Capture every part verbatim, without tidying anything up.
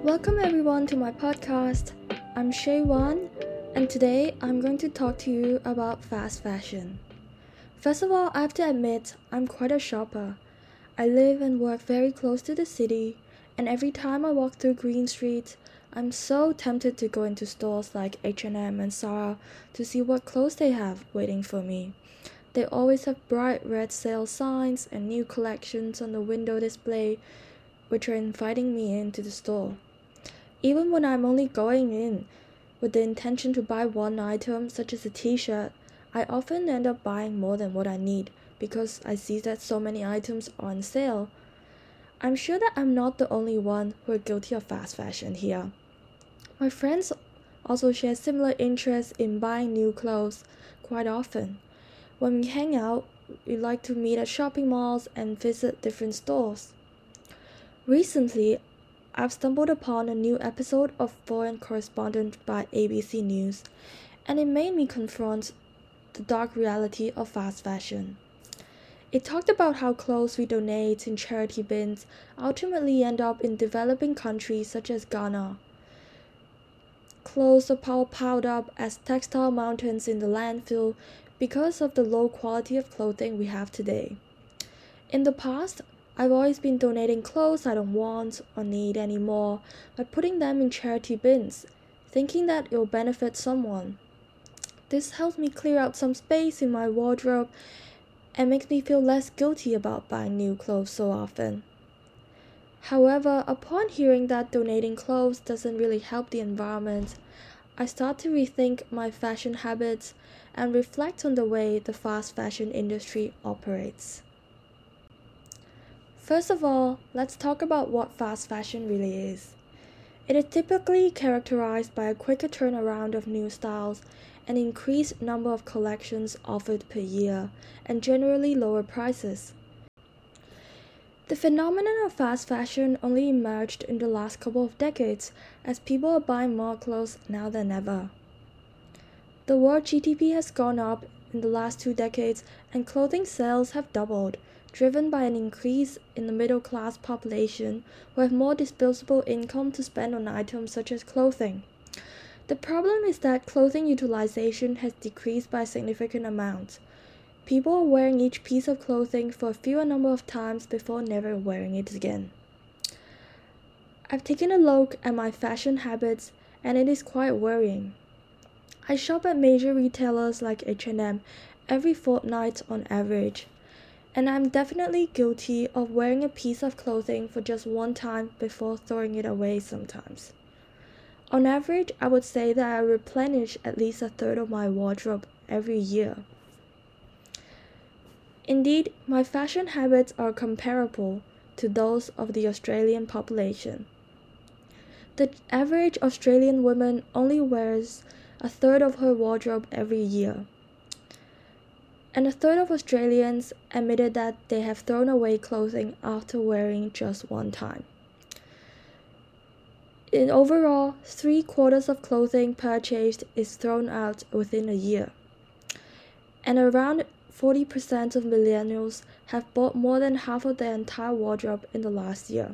Welcome everyone to my podcast. I'm Shay Wan, and today I'm going to talk to you about fast fashion. First of all, I have to admit I'm quite a shopper. I live and work very close to the city, and every time I walk through Green Street, I'm so tempted to go into stores like H and M and Zara to see what clothes they have waiting for me. They always have bright red sale signs and new collections on the window display, which are inviting me into the store. Even when I'm only going in with the intention to buy one item, such as a t-shirt, I often end up buying more than what I need because I see that so many items are on sale. I'm sure that I'm not the only one who are guilty of fast fashion here. My friends also share similar interests in buying new clothes quite often. When we hang out, we like to meet at shopping malls and visit different stores. Recently, I've stumbled upon a new episode of Foreign Correspondent by A B C News, and it made me confront the dark reality of fast fashion. It talked about how clothes we donate in charity bins ultimately end up in developing countries such as Ghana. Clothes are piled up as textile mountains in the landfill because of the low quality of clothing we have today. In the past, I've always been donating clothes I don't want or need anymore by putting them in charity bins, thinking that it will benefit someone. This helps me clear out some space in my wardrobe and makes me feel less guilty about buying new clothes so often. However, upon hearing that donating clothes doesn't really help the environment, I start to rethink my fashion habits and reflect on the way the fast fashion industry operates. First of all, let's talk about what fast fashion really is. It is typically characterized by a quicker turnaround of new styles, an increased number of collections offered per year, and generally lower prices. The phenomenon of fast fashion only emerged in the last couple of decades as people are buying more clothes now than ever. The world G D P has gone up in the last two decades and clothing sales have doubled, driven by an increase in the middle-class population who have more disposable income to spend on items such as clothing. The problem is that clothing utilization has decreased by a significant amount. People are wearing each piece of clothing for a fewer number of times before never wearing it again. I've taken a look at my fashion habits and it is quite worrying. I shop at major retailers like H and M every fortnight on average, and I'm definitely guilty of wearing a piece of clothing for just one time before throwing it away sometimes. On average, I would say that I replenish at least a third of my wardrobe every year. Indeed, my fashion habits are comparable to those of the Australian population. The average Australian woman only wears a third of her wardrobe every year. And a third of Australians admitted that they have thrown away clothing after wearing just one time. In overall, three quarters of clothing purchased is thrown out within a year. And around forty percent of millennials have bought more than half of their entire wardrobe in the last year.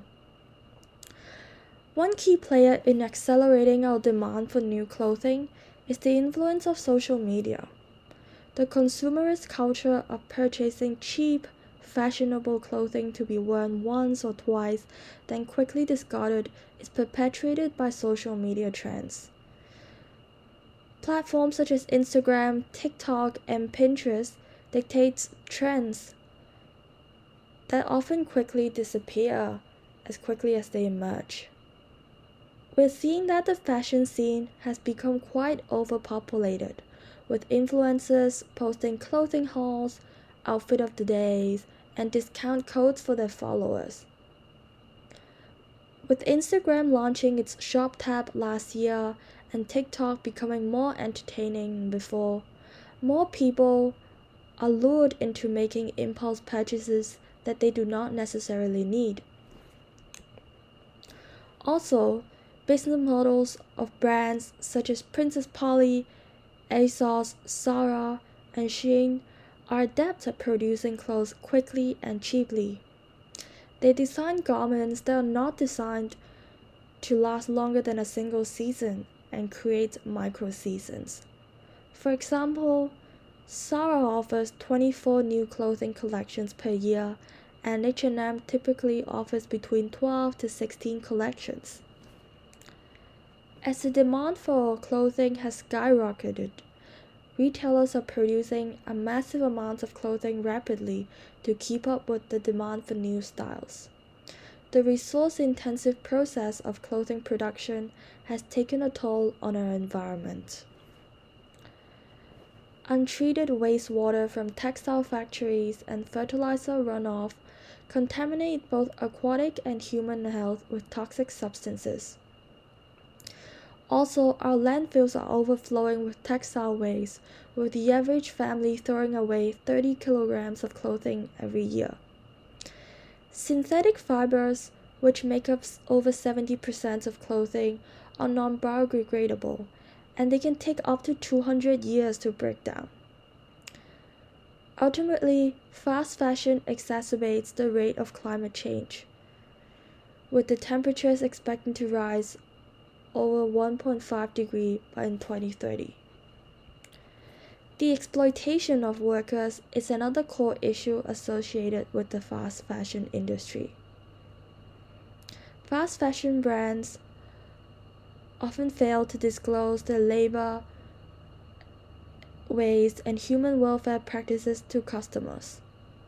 One key player in accelerating our demand for new clothing is the influence of social media. The consumerist culture of purchasing cheap, fashionable clothing to be worn once or twice, then quickly discarded is perpetuated by social media trends. Platforms such as Instagram, TikTok, and Pinterest dictate trends that often quickly disappear as quickly as they emerge. We're seeing that the fashion scene has become quite overpopulated, with influencers posting clothing hauls, outfit of the days, and discount codes for their followers. With Instagram launching its Shop tab last year and TikTok becoming more entertaining than before, more people are lured into making impulse purchases that they do not necessarily need. Also, business models of brands such as Princess Polly, ASOS, Zara, and Shein are adept at producing clothes quickly and cheaply. They design garments that are not designed to last longer than a single season and create micro seasons. For example, Zara offers twenty-four new clothing collections per year, and H and M typically offers between twelve to sixteen collections. As the demand for clothing has skyrocketed, retailers are producing a massive amount of clothing rapidly to keep up with the demand for new styles. The resource-intensive process of clothing production has taken a toll on our environment. Untreated wastewater from textile factories and fertilizer runoff contaminate both aquatic and human health with toxic substances. Also, our landfills are overflowing with textile waste, with the average family throwing away thirty kilograms of clothing every year. Synthetic fibers, which make up over seventy percent of clothing, are non-biodegradable, and they can take up to two hundred years to break down. Ultimately, fast fashion exacerbates the rate of climate change, with the temperatures expected to rise over one point five degrees by twenty thirty. The exploitation of workers is another core issue associated with the fast fashion industry. Fast fashion brands often fail to disclose their labor, waste, and human welfare practices to customers.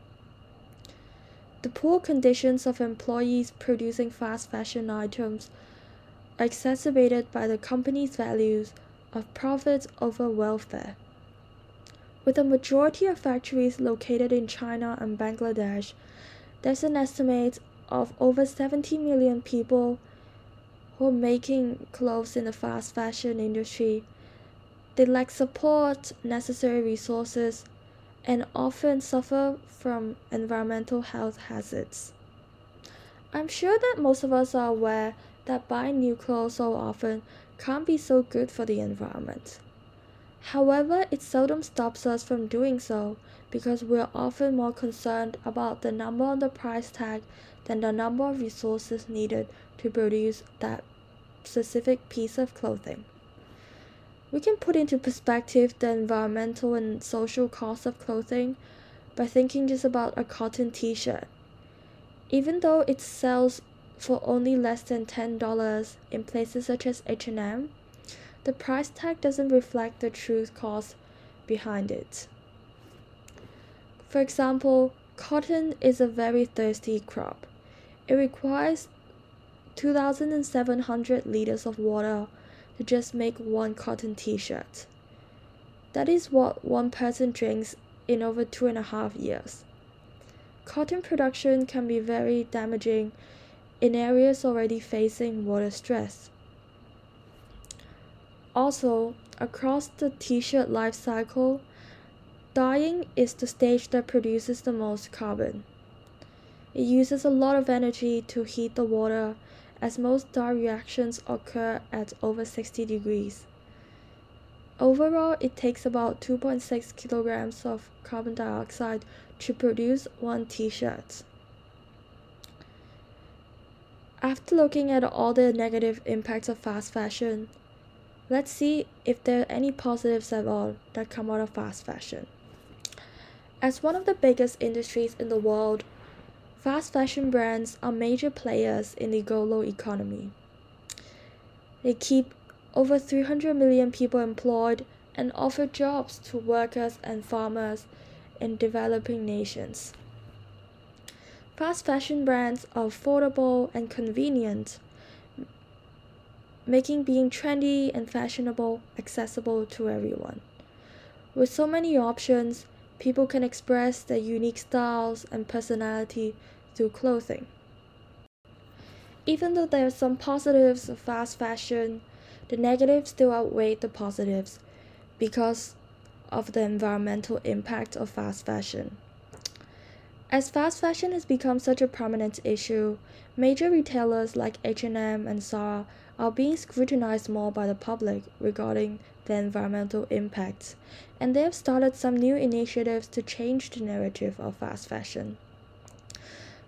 The poor conditions of employees producing fast fashion items are exacerbated by the company's values of profits over welfare. With a majority of factories located in China and Bangladesh, there's an estimate of over seventy million people who are making clothes in the fast fashion industry. They lack support, necessary resources, and often suffer from environmental health hazards. I'm sure that most of us are aware that buying new clothes so often can't be so good for the environment. However, it seldom stops us from doing so because we're often more concerned about the number on the price tag than the number of resources needed to produce that specific piece of clothing. We can put into perspective the environmental and social costs of clothing by thinking just about a cotton t-shirt. Even though it sells for only less than ten dollars in places such as H and M, the price tag doesn't reflect the true cost behind it. For example, cotton is a very thirsty crop. It requires two thousand seven hundred liters of water to just make one cotton t-shirt. That is what one person drinks in over two and a half years. Cotton production can be very damaging in areas already facing water stress. Also, across the t-shirt life cycle, dyeing is the stage that produces the most carbon. It uses a lot of energy to heat the water, as most dye reactions occur at over sixty degrees. Overall, it takes about two point six kilograms of carbon dioxide to produce one t-shirt. After looking at all the negative impacts of fast fashion, let's see if there are any positives at all that come out of fast fashion. As one of the biggest industries in the world, fast fashion brands are major players in the global economy. They keep over three hundred million people employed and offer jobs to workers and farmers in developing nations. Fast fashion brands are affordable and convenient, making being trendy and fashionable accessible to everyone. With so many options, people can express their unique styles and personality through clothing. Even though there are some positives of fast fashion, the negatives still outweigh the positives because of the environmental impact of fast fashion. As fast fashion has become such a prominent issue, major retailers like H and M and Zara are being scrutinized more by the public regarding their environmental impacts, and they have started some new initiatives to change the narrative of fast fashion.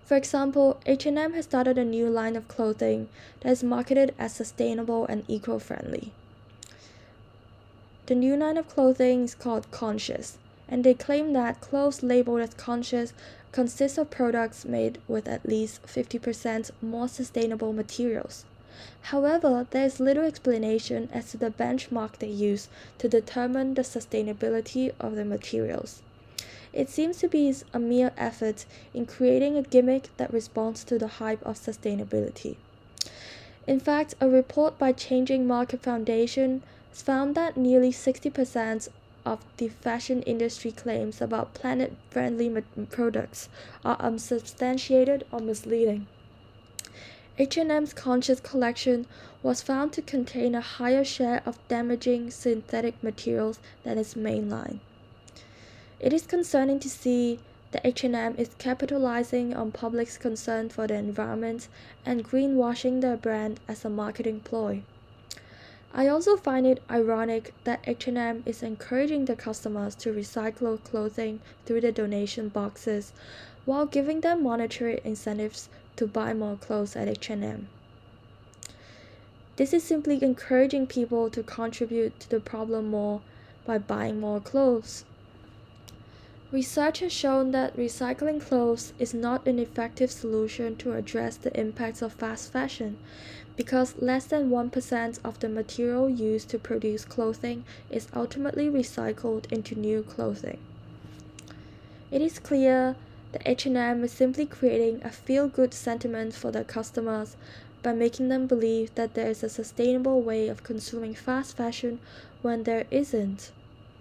For example, H and M has started a new line of clothing that is marketed as sustainable and eco-friendly. The new line of clothing is called Conscious, and they claim that clothes labeled as conscious consist of products made with at least fifty percent more sustainable materials. However, there is little explanation as to the benchmark they use to determine the sustainability of the materials. It seems to be a mere effort in creating a gimmick that responds to the hype of sustainability. In fact, a report by Changing Market Foundation found that nearly sixty percent of the fashion industry claims about planet-friendly products are unsubstantiated or misleading. H and M's Conscious collection was found to contain a higher share of damaging synthetic materials than its main line. It is concerning to see that H and M is capitalizing on public's concern for the environment and greenwashing their brand as a marketing ploy. I also find it ironic that H and M is encouraging their customers to recycle clothing through the donation boxes while giving them monetary incentives to buy more clothes at H and M. This is simply encouraging people to contribute to the problem more by buying more clothes. Research has shown that recycling clothes is not an effective solution to address the impacts of fast fashion, because less than one percent of the material used to produce clothing is ultimately recycled into new clothing. It is clear that H and M is simply creating a feel-good sentiment for their customers by making them believe that there is a sustainable way of consuming fast fashion when there isn't.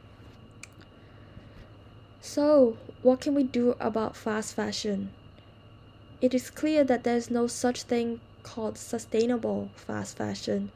So, what can we do about fast fashion? It is clear that there is no such thing called sustainable fast fashion.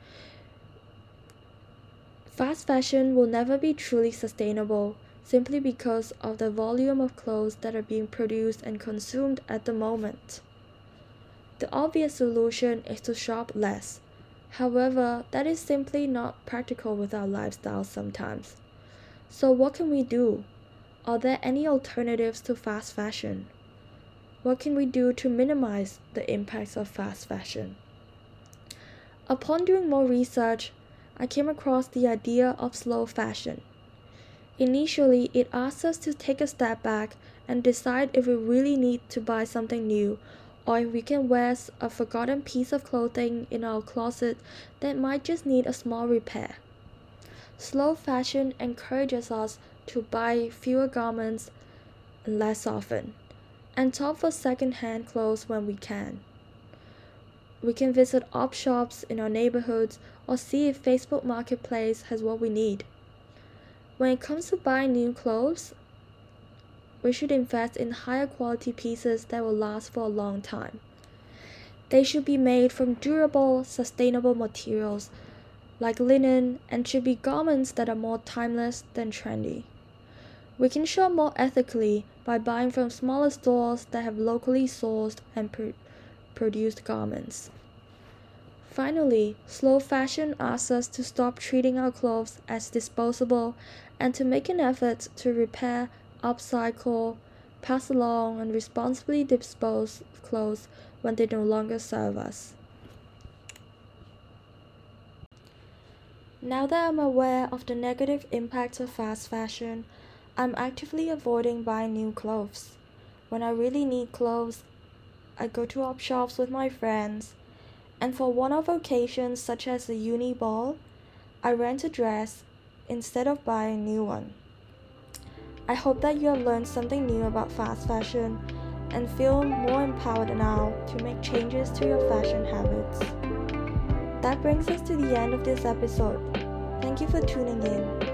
Fast fashion will never be truly sustainable simply because of the volume of clothes that are being produced and consumed at the moment. The obvious solution is to shop less. However, that is simply not practical with our lifestyles sometimes. So what can we do? Are there any alternatives to fast fashion? What can we do to minimize the impacts of fast fashion? Upon doing more research, I came across the idea of slow fashion. Initially, it asks us to take a step back and decide if we really need to buy something new, or if we can wear a forgotten piece of clothing in our closet that might just need a small repair. Slow fashion encourages us to buy fewer garments less often, and shop for second-hand clothes when we can. We can visit op shops in our neighborhoods or see if Facebook Marketplace has what we need. When it comes to buying new clothes, we should invest in higher quality pieces that will last for a long time. They should be made from durable, sustainable materials like linen, and should be garments that are more timeless than trendy. We can shop more ethically by buying from smaller stores that have locally sourced and pr- produced garments. Finally, slow fashion asks us to stop treating our clothes as disposable and to make an effort to repair, upcycle, pass along, and responsibly dispose of clothes when they no longer serve us. Now that I'm aware of the negative impacts of fast fashion, I'm actively avoiding buying new clothes. When I really need clothes, I go to op shops with my friends, and for one-off occasions such as a uni ball, I rent a dress instead of buying a new one. I hope that you have learned something new about fast fashion and feel more empowered now to make changes to your fashion habits. That brings us to the end of this episode. Thank you for tuning in.